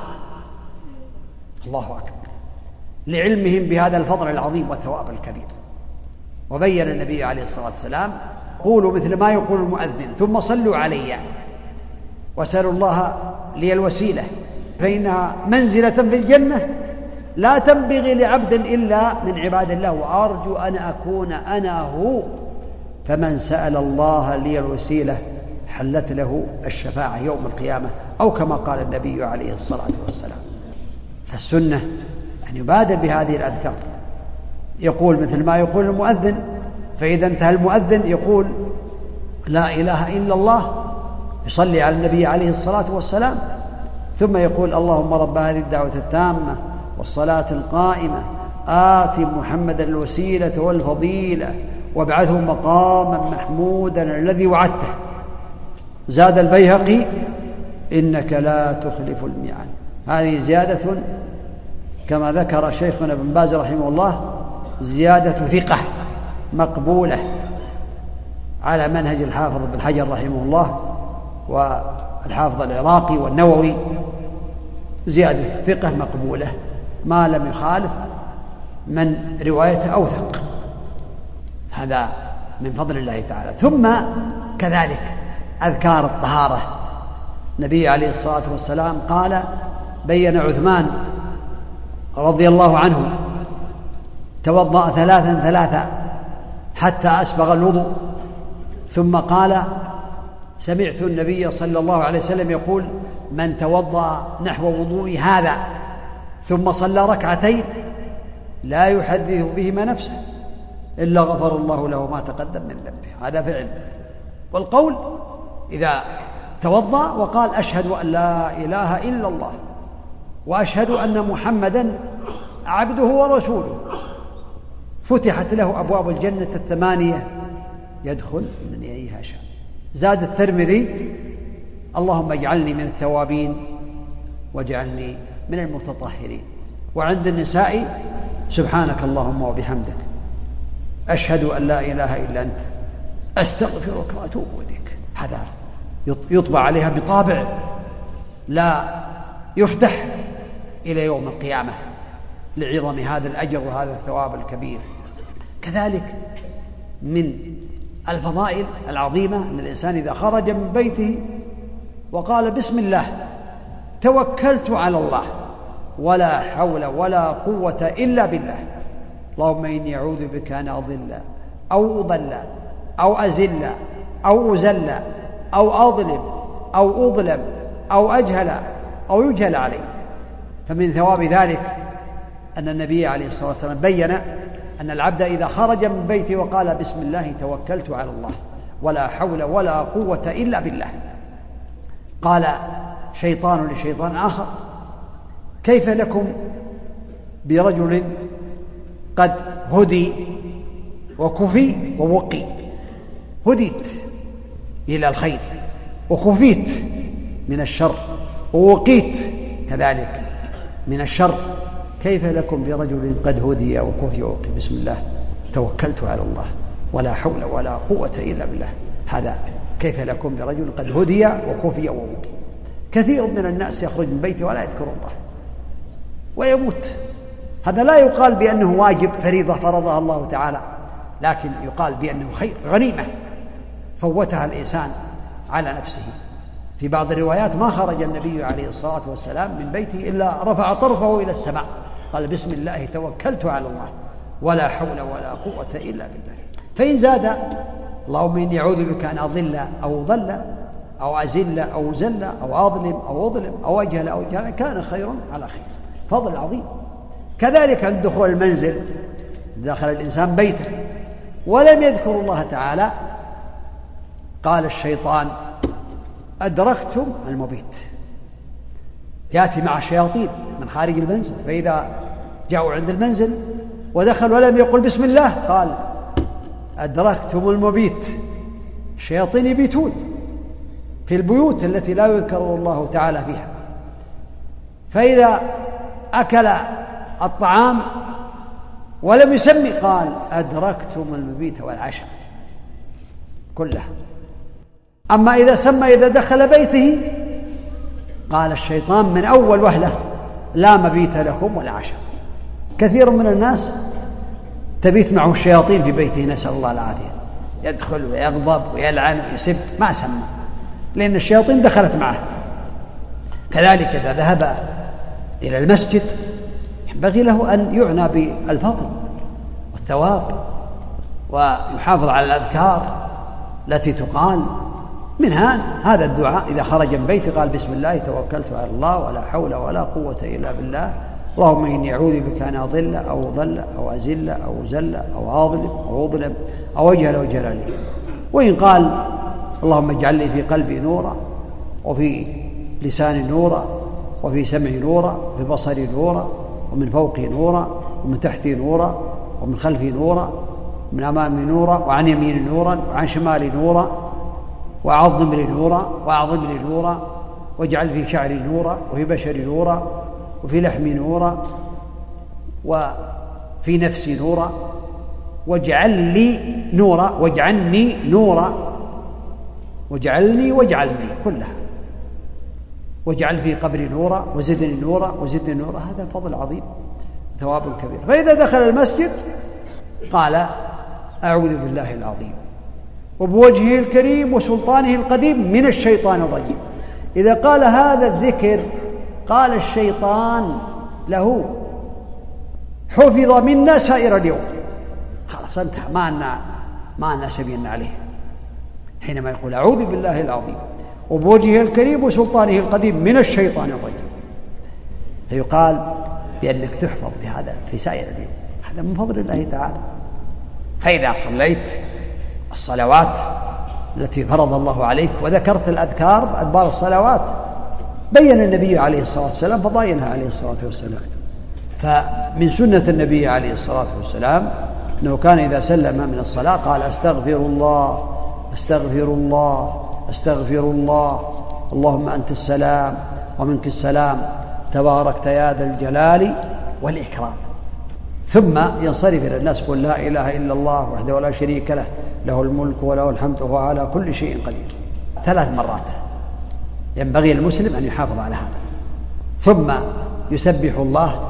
الله أكبر، لعلمهم بهذا الفضل العظيم والثواب الكبير. وبين النبي عليه الصلاة والسلام: قولوا مثل ما يقول المؤذن ثم صلوا علي واسألوا الله لي الوسيلة فإنها منزلة في الجنة لا تنبغي لعبد إلا من عباد الله، وأرجو أن أكون أنا هو، فمن سأل الله لي الوسيلة حلت له الشفاعة يوم القيامة، أو كما قال النبي عليه الصلاة والسلام. فالسنة أن يبادر بهذه الأذكار، يقول مثل ما يقول المؤذن، فإذا انتهى المؤذن يقول لا إله إلا الله، يصلي على النبي عليه الصلاة والسلام، ثم يقول: اللهم رب هذه الدعوة التامة والصلاة القائمة آت محمدا الوسيلة والفضيلة وابعثه مقاما محمودا الذي وعدته. زاد البيهقي: إنك لا تخلف الميعاد. هذه زيادة كما ذكر شيخنا ابن باز رحمه الله زيادة ثقة مقبولة على منهج الحافظ ابن حجر رحمه الله والحافظ العراقي والنووي، زيادة ثقة مقبولة ما لم يخالف من روايته أوثق. هذا من فضل الله تعالى. ثم كذلك أذكار الطهارة. النبي عليه الصلاة والسلام قال: بين عثمان رضي الله عنه توضأ ثلاثا حتى أسبغ الوضوء، ثم قال: سمعت النبي صلى الله عليه وسلم يقول: من توضأ نحو وضوء هذا ثم صلى ركعتين لا يحدث بهما نفسه إلا غفر الله له ما تقدم من ذنبه. هذا فعل. والقول إذا توضأ وقال: أشهد أن لا إله إلا الله وأشهد أن محمدا عبده ورسوله، فتحت له أبواب الجنة الثمانية يدخل من أيها شاء. زاد الترمذي: اللهم اجعلني من التوابين واجعلني من المتطهرين. وعند النساء: سبحانك اللهم وبحمدك أشهد أن لا إله إلا أنت أستغفرك وأتوب إليك. هذا يطبع عليها بطابع لا يفتح إلى يوم القيامة لعظم هذا الأجر وهذا الثواب الكبير. كذلك من الفضائل العظيمة أن الإنسان إذا خرج من بيته وقال: بسم الله توكلت على الله ولا حول ولا قوة إلا بالله، اللهم إني أعوذ بك أن أضل أو أضل أو أزل أو أزل أو أظلم أو أظلم أو أجهل أو يجهل علي. فمن ثواب ذلك أن النبي عليه الصلاة والسلام بين أن العبد إذا خرج من بيته وقال: بسم الله توكلت على الله ولا حول ولا قوة إلا بالله، قال شيطان لشيطان آخر: كيف لكم برجل قد هدي وكفي ووقي؟ هديت إلى الخير وكفيت من الشر ووقيت كذلك من الشر، كيف لكم برجل قد هدي وكفي ووقي؟ بسم الله توكلت على الله ولا حول ولا قوة إلا بالله. هذا كيف لكم برجل قد هدي وكفي ووقي. كثير من الناس يخرج من بيته ولا يذكر الله ويموت. هذا لا يقال بأنه واجب فريضة فرضها الله تعالى، لكن يقال بأنه خير، غنيمة فوتها الإنسان على نفسه. في بعض الروايات ما خرج النبي عليه الصلاة والسلام من بيته إلا رفع طرفه إلى السماء، قال بسم الله توكلت على الله ولا حول ولا قوة إلا بالله. فإن زاد اللهم إني أعوذ بك أن أضل أو ضل أو أزل أو زل أو أظلم أو أظلم أو أجهل أو أجهل كان خير على خير، فضل عظيم. كذلك عند دخول المنزل، دخل الإنسان بيته ولم يذكر الله تعالى قال الشيطان أدركتم المبيت، يأتي مع الشياطين من خارج المنزل، فإذا جاءوا عند المنزل ودخل ولم يقل بسم الله قال أدركتم المبيت. الشياطين يبيتون في البيوت التي لا يذكر الله تعالى فيها، فإذا أكل الطعام ولم يسمي قال أدركتم المبيت والعشاء كلها. أما إذا سمى إذا دخل بيته قال الشيطان من أول وهلة لا مبيت لكم ولا عشاء. كثير من الناس تبيت معه الشياطين في بيته، نسأل الله العافية، يدخل ويغضب ويلعن ويسب ما سمى، لأن الشياطين دخلت معه. كذلك إذا ذهب إلى المسجد ينبغي له أن يعنى بالفضل والثواب ويحافظ على الأذكار التي تقال، منها هذا الدعاء إذا خرج من بيته قال بسم الله توكلت على الله ولا حول ولا قوة إلا بالله، اللهم إني أعوذ بك أن أضل أو ضل أو أزل أو زل أو أظلم أو أظلم أو أجهل أو جلالي. وإن قال اللهم اجعل لي في قلبي نورا وفي لساني نورا وفي سمعي نورا وفي بصري نورا ومن فوقي نورا ومن تحتي نورا ومن خلفي نورا ومن أمامي نورا وعن يميني نورا وعن شمالي نورا وأعظم لي نورا وأعظم لي نورا واجعل في شعري نورا وفي بشري نورا وفي لحمي نورا وفي نفسي نورا واجعل لي نورا واجعلني نورا واجعلني كلها، واجعل في قبري نورا وزدني نورا وزدني نورا. هذا فضل عظيم ثواب كبير. فإذا دخل المسجد قال أعوذ بالله العظيم وبوجهه الكريم وسلطانه القديم من الشيطان الرجيم. إذا قال هذا الذكر قال الشيطان له حفظ منا سائر اليوم، خلاص انتهى، ما لنا سبيل عليه. حينما يقول أعوذ بالله العظيم وبوجهه الكريم وسلطانه القديم من الشيطان الرجيم، فيقال بأنك تحفظ بهذا في سائر اليوم، هذا من فضل الله تعالى. فإذا صليت الصلوات التي فرض الله عليك وذكرت الأذكار أدبار الصلوات، بين النبي عليه الصلاة والسلام فضائلها عليه الصلاة والسلام. فمن سنة النبي عليه الصلاة والسلام أنه كان إذا سلم من الصلاة قال أستغفر الله أستغفر الله أستغفر الله اللهم أنت السلام ومنك السلام تباركت يا ذا الجلال والإكرام. ثم ينصرف إلى الناس يقول لا إله إلا الله وحده لا شريك له له الملك وله الحمد وهو على كل شيء قدير 3 مرات. ينبغي المسلم أن يحافظ على هذا. ثم يسبح الله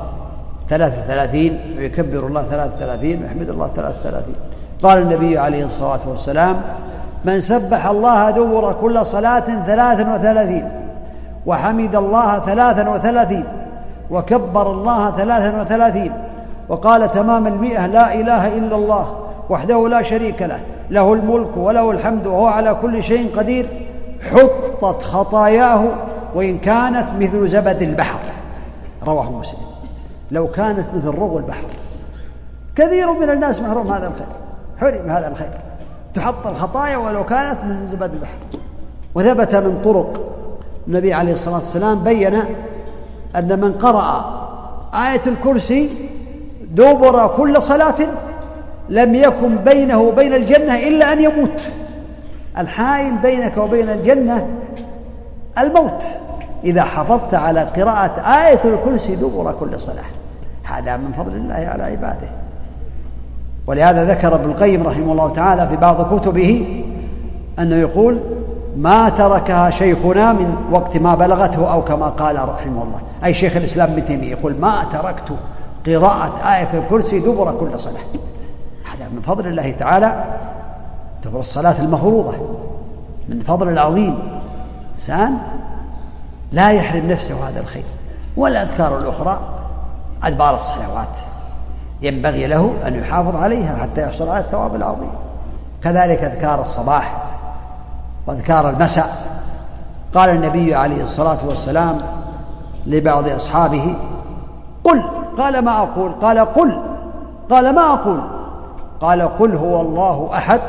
33 ويكبر الله 33 ويحمد الله 33. قال النبي عليه الصلاة والسلام من سبح الله دبر كل صلاة 33 وحمد الله 33 وكبر الله 33 وقال تمام 100 لا إله إلا الله وحده لا شريك له له الملك وله الحمد وهو على كل شيء قدير حطت خطاياه وإن كانت مثل زبد البحر. رواه مسلم. لو كانت مثل رغو البحر. كثير من الناس محروم هذا الخير، حرم هذا الخير، تحط الخطايا ولو كانت مثل زبد البحر. وثبت من طرق النبي عليه الصلاة والسلام بين أن من قرأ آية الكرسي دبر كل صلاة لم يكن بينه وبين الجنة إلا أن يموت. الحائل بينك وبين الجنة الموت إذا حافظت على قراءة آية الكرسي دبر كل صلاة. هذا من فضل الله على عباده. ولهذا ذكر ابن القيم رحمه الله تعالى في بعض كتبه أنه يقول ما تركها شيخنا من وقت ما بلغته، أو كما قال رحمه الله أي شيخ الإسلام ابن تيمية يقول ما تركت قراءة آية الكرسي دبر كل صلاة. هذا من فضل الله تعالى. تعتبر الصلاة المفروضة من فضل العظيم. إنسان لا يحرم نفسه هذا الخير. والأذكار الأخرى أدبار الصلوات ينبغي له أن يحافظ عليها حتى يحصل على الثواب العظيم. كذلك أذكار الصباح وأذكار المساء. قال النبي عليه الصلاة والسلام لبعض أصحابه: قل. قال: ما أقول؟ قال: قل. قال: ما أقول؟ قال: قل هو الله أحد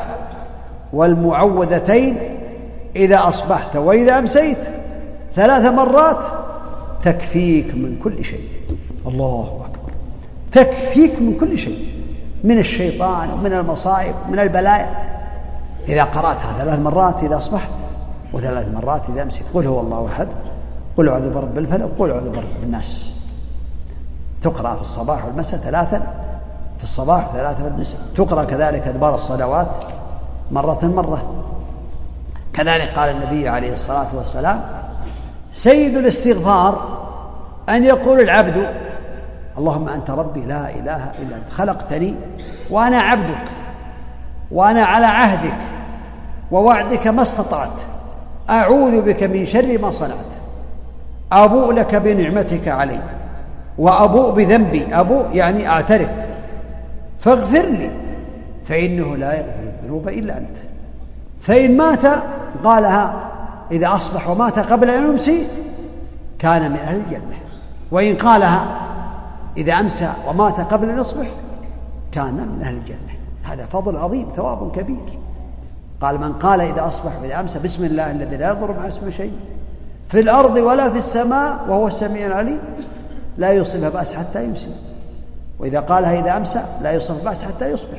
والمعوذتين إذا أصبحت وإذا أمسيت 3 مرات تكفيك من كل شيء. الله أكبر. تكفيك من كل شيء، من الشيطان ومن المصائب ومن البلايا. إذا قرأتها 3 مرات إذا أصبحت و3 مرات إذا أمسيت. قل هو الله أحد، قل أعوذ برب الفلق، قل أعوذ برب الناس. تقرأ في الصباح والمساء 3 في الصباح و3 في المساء. تقرأ كذلك أدبار الصلوات مرة. كذلك قال النبي عليه الصلاة والسلام: سيد الاستغفار أن يقول العبد: اللهم أنت ربي لا إله إلا أنت خلقتني وأنا عبدك وأنا على عهدك ووعدك ما استطعت، أعوذ بك من شر ما صنعت، أبوء لك بنعمتك علي وأبوء بذنبي. أبوء يعني أعترف، فاغفر لي فإنه لا يغفر الذنوب إلا أنت. فإن مات قالها إذا أصبح ومات قبل أن يمسي كان من أهل الجنة، وإن قالها إذا أمسى ومات قبل أن يصبح كان من أهل الجنة. هذا فضل عظيم، ثواب كبير. قال: من قال إذا أصبح وإذا أمسى بسم الله الذي لا يضر مع اسمه شيء في الأرض ولا في السماء وهو السميع العليم لا يصيبها بأس حتى يمسي، وإذا قالها إذا أمسى لا يصيبها بأس حتى يصبح.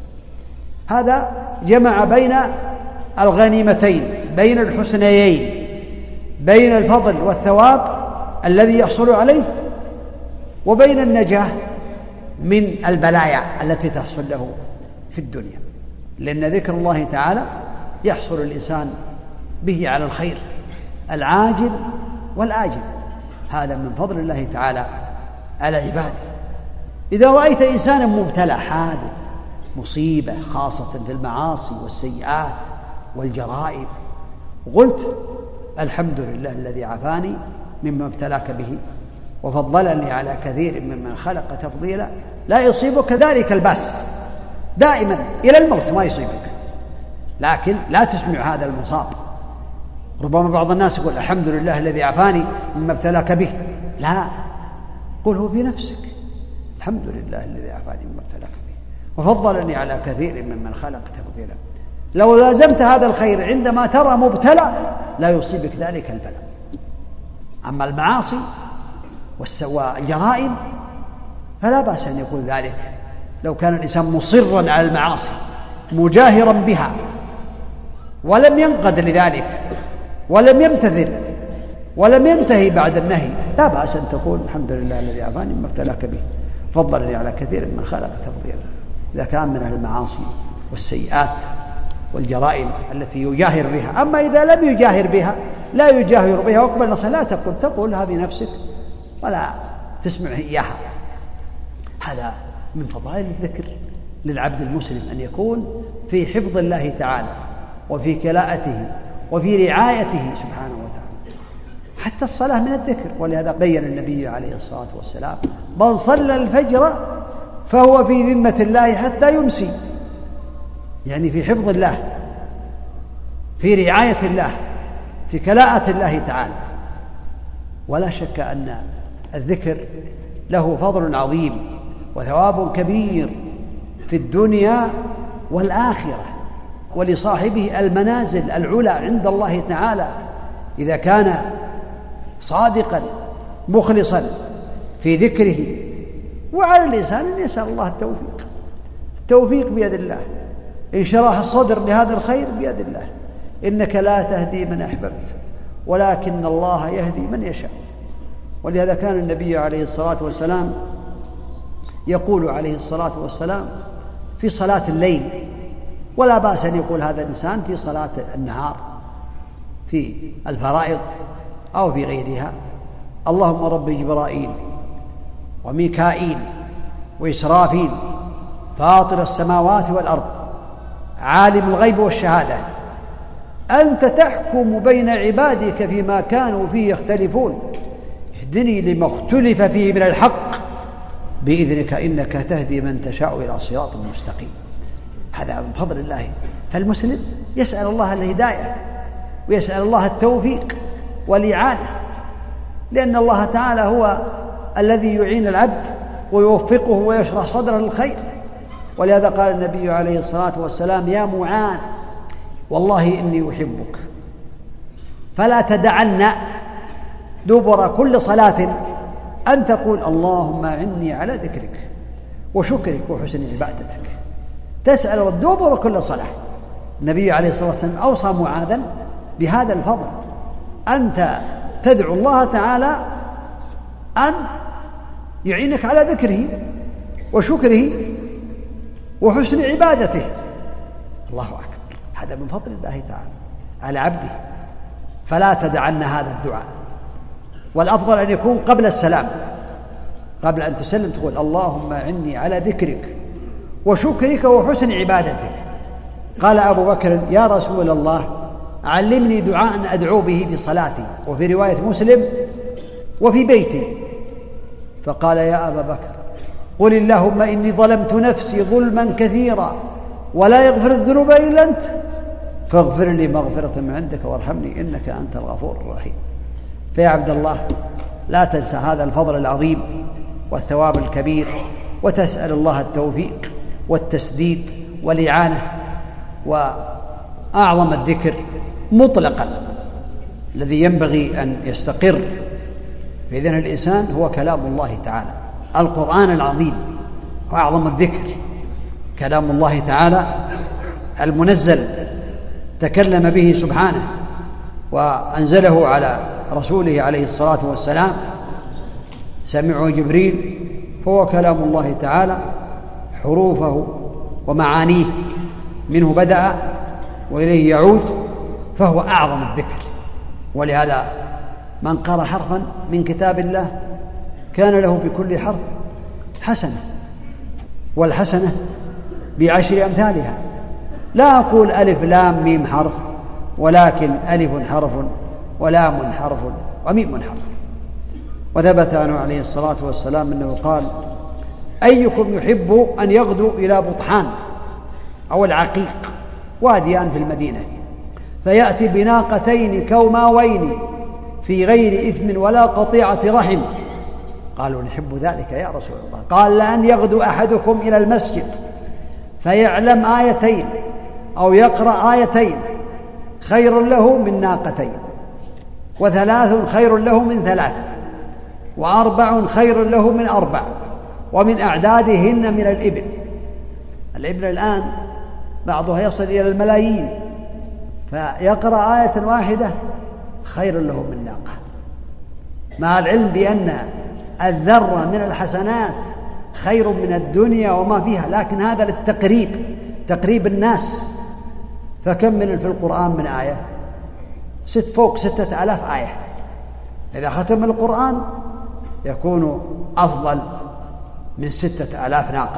هذا جمع بين الغنيمتين، بين الحسنيين، بين الفضل والثواب الذي يحصل عليه وبين النجاة من البلايا التي تحصل له في الدنيا. لأن ذكر الله تعالى يحصل الإنسان به على الخير العاجل والآجل. هذا من فضل الله تعالى على عباده. إذا رأيت إنسانا مبتلى، حادث مصيبة خاصة في المعاصي والسيئات والجرائم، قلت: الحمد لله الذي عافاني مما ابتلاك به وفضلني على كثير ممن خلق تفضيلا. لا يصيبك ذلك الباس دائما إلى الموت، ما يصيبك، لكن لا تسمع هذا المصاب. ربما بعض الناس يقول: الحمد لله الذي عافاني مما ابتلاك به. لا، قله في نفسك: الحمد لله الذي عافاني مما ابتلاك به وفضلني على كثير ممن خلق تفضيلا. لو لازمت هذا الخير عندما ترى مبتلى لا يصيبك ذلك البلاء. أما المعاصي والجرائم فلا بأس أن يقول ذلك لو كان الإنسان مصرا على المعاصي مجاهرا بها ولم ينقد لذلك ولم يمتثل ولم ينتهي بعد النهي، لا بأس أن تقول: الحمد لله الذي عافاني مما ابتلاك به فضلني على كثير من خلق تفضيلا. إذا كان من أهل المعاصي والسيئات والجرائم التي يجاهر بها. أما إذا لم يجاهر بها، لا يجاهر بها وقبل نصر، لا تقولها بنفسك ولا تسمع إياها. هذا من فضائل الذكر للعبد المسلم، أن يكون في حفظ الله تعالى وفي كلاءته وفي رعايته سبحانه وتعالى. حتى الصلاة من الذكر، ولهذا بين النبي عليه الصلاة والسلام: من صلى الفجر فهو في ذمة الله حتى يمسي، يعني في حفظ الله، في رعاية الله، في كلاءة الله تعالى. ولا شك أن الذكر له فضل عظيم وثواب كبير في الدنيا والآخرة، ولصاحبه المنازل العلى عند الله تعالى إذا كان صادقا مخلصا في ذكره. وعلى الإنسان أن يسأل الله التوفيق. التوفيق بيد الله، انشراح الصدر لهذا الخير بيد الله. إنك لا تهدي من أحببت ولكن الله يهدي من يشاء. ولهذا كان النبي عليه الصلاة والسلام يقول عليه الصلاة والسلام في صلاة الليل، ولا بأس أن يقول هذا الإنسان في صلاة النهار في الفرائض أو في غيرها: اللهم رب جبرائيل وميكائيل وإسرافيل فاطر السماوات والأرض عالم الغيب والشهادة أنت تحكم بين عبادك فيما كانوا فيه يختلفون اهدني لما اختلف فيه من الحق بإذنك إنك تهدي من تشاء إلى صراط مستقيم. هذا من فضل الله. فالمسلم يسأل الله الهداية ويسأل الله التوفيق والإعانة، لأن الله تعالى هو الذي يعين العبد ويوفقه ويشرح صدره للخير. ولهذا قال النبي عليه الصلاة والسلام: يا معاذ والله إني أحبك فلا تدعن دبر كل صلاة أن تقول اللهم أعني على ذكرك وشكرك وحسن عبادتك. تسأل الدبر كل صلاة. النبي عليه الصلاة والسلام أوصى معاذا بهذا الفضل: أنت تدعو الله تعالى أن يعينك على ذكره وشكره وحسن عبادته. الله أكبر. هذا من فضل الله تعالى على عبده. فلا تدعن هذا الدعاء، والأفضل أن يكون قبل السلام، قبل أن تسلم تقول اللهم أعني على ذكرك وشكرك وحسن عبادتك. قال أبو بكر: يا رسول الله علمني دعاء أدعو به في صلاتي، وفي رواية مسلم وفي بيتي. فقال: يا أبا بكر قل اللهم إني ظلمت نفسي ظلما كثيرا ولا يغفر الذنوب إلا أنت فاغفر لي مغفرة من عندك وارحمني إنك أنت الغفور الرحيم. فيا عبد الله لا تنسى هذا الفضل العظيم والثواب الكبير، وتسأل الله التوفيق والتسديد والإعانة. وأعظم الذكر مطلقا الذي ينبغي أن يستقر في ذهن الإنسان هو كلام الله تعالى. القرآن العظيم هو أعظم الذكر، كلام الله تعالى المنزل تكلم به سبحانه وأنزله على رسوله عليه الصلاة والسلام، سمعه جبريل، فهو كلام الله تعالى حروفه ومعانيه منه بدأ وإليه يعود، فهو أعظم الذكر. ولهذا من قرأ حرفا من كتاب الله كان له بكل حرف حسنة، والحسنة ب10 أمثالها. لا أقول ألف لام ميم حرف، ولكن ألف حرف ولام حرف وميم حرف. وثبت عنه عليه الصلاة والسلام أنه قال: أيكم يحب أن يغدو إلى بطحان أو العقيق واديان في المدينة فيأتي بناقتين كوماوين في غير إثم ولا قطيعة رحم؟ قالوا: نحب ذلك يا رسول الله. قال: لأن يغدو أحدكم إلى المسجد فيعلم آيتين أو يقرأ آيتين خير له من ناقتين، 3 خير له من 3، 4 خير له من 4، ومن أعدادهن من الإبل. الإبل الآن بعضها يصل إلى الملايين، فيقرأ آية واحدة خير له من ناقة، مع العلم بأن الذرة من الحسنات خير من الدنيا وما فيها، لكن هذا للتقريب، تقريب الناس. فكم من في القرآن من آية؟ فوق 6000 آية. إذا ختم القرآن يكون أفضل من 6000 ناقة.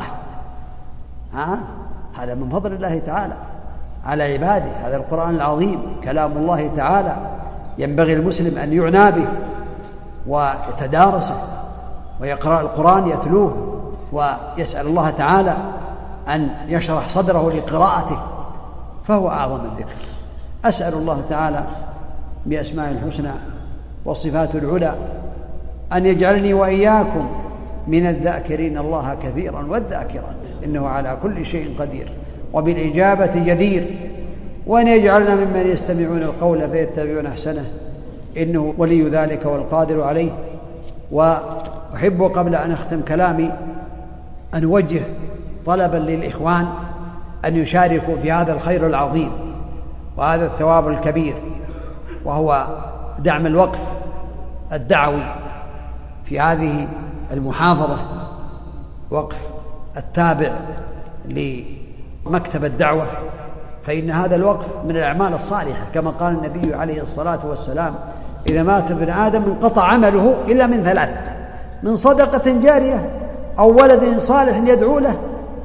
هذا من فضل الله تعالى على عباده. هذا القرآن العظيم كلام الله تعالى، ينبغي المسلم أن يعنى به ويتدارسه ويقرأ القرآن يتلوه، ويسأل الله تعالى أن يشرح صدره لقراءته، فهو أعظم الذكر. أسأل الله تعالى بأسماء الحسنى وصفات العلى أن يجعلني وإياكم من الذاكرين الله كثيرا والذاكرات، إنه على كل شيء قدير وبالإجابة جدير، وأن يجعلنا ممن يستمعون القول فيتبعون أحسنه، إنه ولي ذلك والقادر عليه. وأحب قبل أن أختم كلامي أن أوجه طلبا للإخوان أن يشاركوا في هذا الخير العظيم وهذا الثواب الكبير، وهو دعم الوقف الدعوي في هذه المحافظة، وقف التابع لمكتب الدعوة، فإن هذا الوقف من الأعمال الصالحة، كما قال النبي عليه الصلاة والسلام: إذا مات ابن آدم انقطع عمله إلا من 3: من صدقة جارية أو ولد صالح يدعو له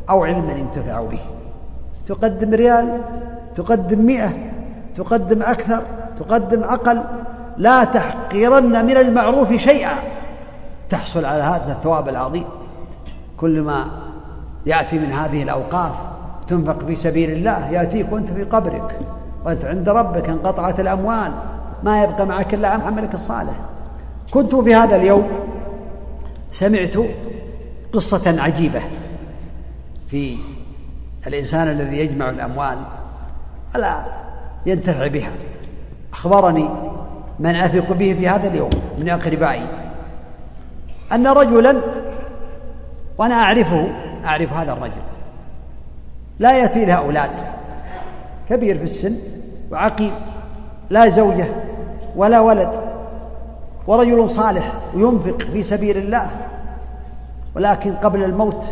أو علما ينتفع به. تقدم ريال، تقدم 100، تقدم أكثر، تقدم أقل، لا تحقرن من المعروف شيئا تحصل على هذا الثواب العظيم. كل ما يأتي من هذه الأوقاف تنفق في سبيل الله يأتيك وأنت في قبرك وأنت عند ربك، انقطعت الأموال، ما يبقى معك إلا عملك الصالح. كنت في هذا اليوم سمعت قصة عجيبة في الإنسان الذي يجمع الأموال ولا ينتفع بها. أخبرني من أثق به في هذا اليوم من أقربائي أن رجلا، وأنا أعرف هذا الرجل، لا يأتي له أولاد، كبير في السن وعقيم، لا زوجة ولا ولد، ورجل صالح وينفق في سبيل الله. ولكن قبل الموت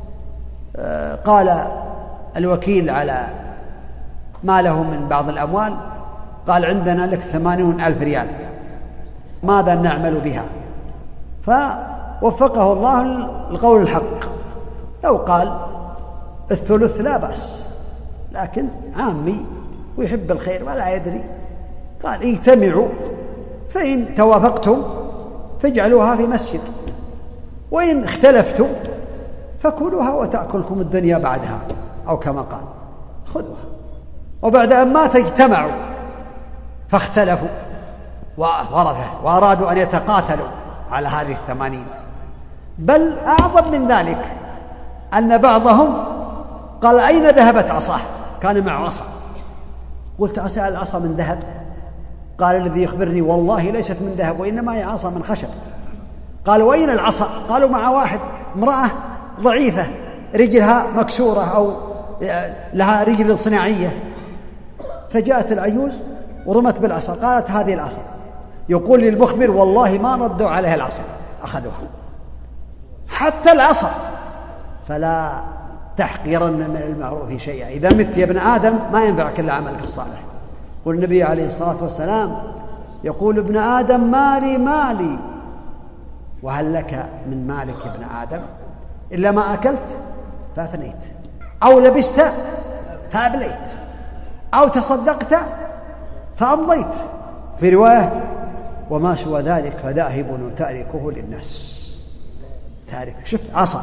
قال الوكيل على ما له من بعض الأموال، قال عندنا لك 80,000 ريال، ماذا نعمل بها؟ فوفقه الله القول الحق. لو قال 1/3 لا بأس، لكن عامي ويحب الخير ولا يدري، قال اجتمعوا فإن توافقتم فاجعلوها في مسجد، وإن اختلفتم فكلوها وتأكلكم الدنيا بعدها، أو كما قال خذوها. وبعد أن مات اجتمعوا فاختلفوا وورثه وأرادوا أن يتقاتلوا على هذه 80. بل أعظم من ذلك أن بعضهم قال أين ذهبت عصاه؟ كان معه عصا. قلت أسأل العصا من ذهب؟ قال الذي يخبرني والله ليست من ذهب وإنما هي عصا من خشب. قال وأين العصا؟ قالوا مع واحد، امرأة ضعيفة رجلها مكسورة أو لها رجل صناعية، فجاءت العجوز ورمت بالعصا، قالت هذه العصا. يقول للمخبر والله ما ردوا عليها العصا، أخذوها حتى العصا. فلا تحقرن من المعروف شيئا، إذا مت يا ابن آدم ما ينفعك إلا عملك الصالح. والنبي عليه الصلاة والسلام يقول ابن آدم مالي مالي، وهل لك من مالك يا ابن آدم إلا ما أكلت فأفنيت، أو لبست فأبليت، أو تصدقت فأمضيت. في رواية وما سوى ذلك فذاهب وتاركه للناس. تارك، شوف عصا،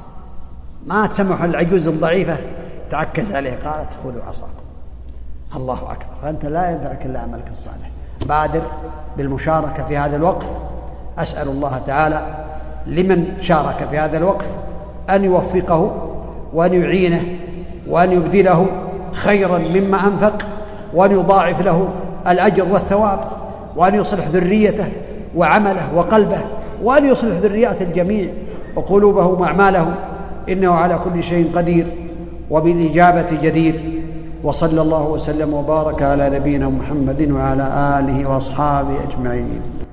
ما تسمح العجوز الضعيفة تعكز عليه، قالت خذوا عصاكم. الله أكبر. فأنت لا ينفعك إلا عملك الصالح. بادر بالمشاركة في هذا الوقف. أسأل الله تعالى لمن شارك في هذا الوقف أن يوفقه وأن يعينه وأن يبدله خيرا مما أنفق، وأن يضاعف له الأجر والثواب، وأن يصلح ذريته وعمله وقلبه، وأن يصلح ذريات الجميع وقلوبهم وأعمالهم، إنه على كل شيء قدير وبالإجابة جدير. وصلى الله وسلم وبارك على نبينا محمد وعلى آله وأصحابه أجمعين.